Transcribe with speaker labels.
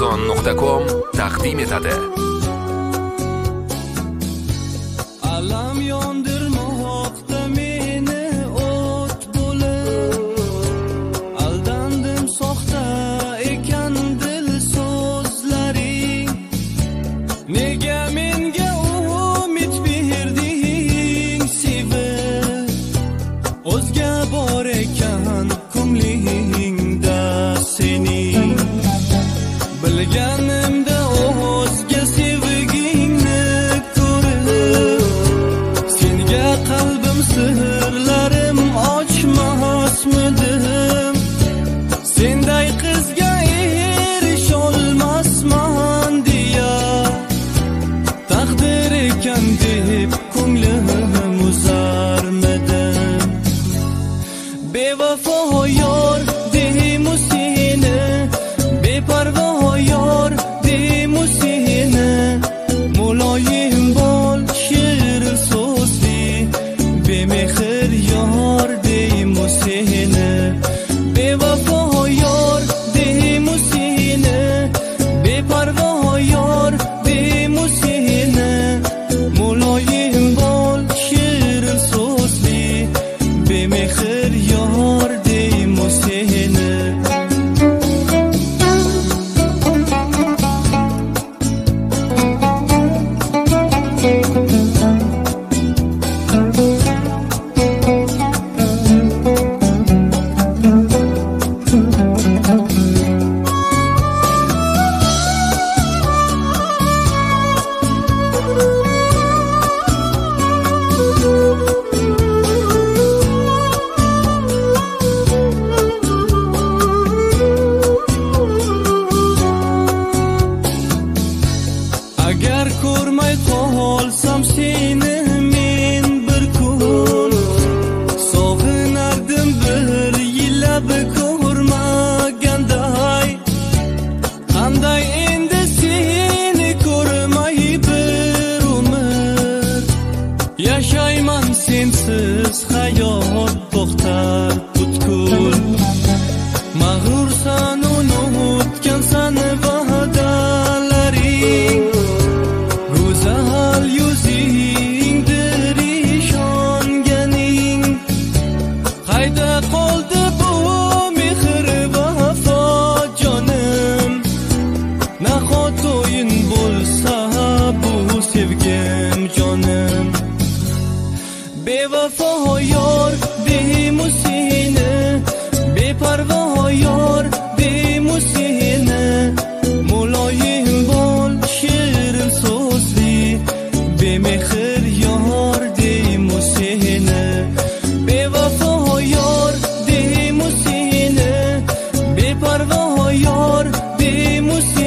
Speaker 1: Arzon.com taqdim etadi.
Speaker 2: Alam yondirmoqda meni o't bo'lib, aldandim soxta ekan dil so'zlaring. Nega menga umid berding sevib, o'zga bor ekan ko'nglingda sening. Bilganimda o'zga sevgingni ko'rib, senga qalbim sirlarim ochmasmidim. Senday qizga erisholmasman deya, taqdir ekan deb ko'nglim uzarmidim. Bevafo yor deymu seni, beparvo yor deymu seni. Muloyim bo'l shirin so'zli, bemehr yor deymu seni. Bevafo yor deymu seni, beparvo yor deymu seni. Muloyim bo'l shirin so'zli, bemehr yor deymu seni. Agar ko'rmay qolsam seni men bir kun, sog'inardim bir yillab ko'rmaganday. Qanday endi seni ko'rmay bir umr, yashayman sensiz hayot to'xtar butkul. Mag'rursan unutgansan va'dalaring, go'zal yuzingdir ishonganing. Qayda qoldi bu mehr vafo jonim, nahot o'yin bo'lsa bu sevgim jonim. Bevafo yor deymu seni, beparvo yor deymu seni. Muloyim bo'l shirin so'zli, bemehr yor deymu seni. Bevafo yor deymu seni, beparvo yor deymu seni.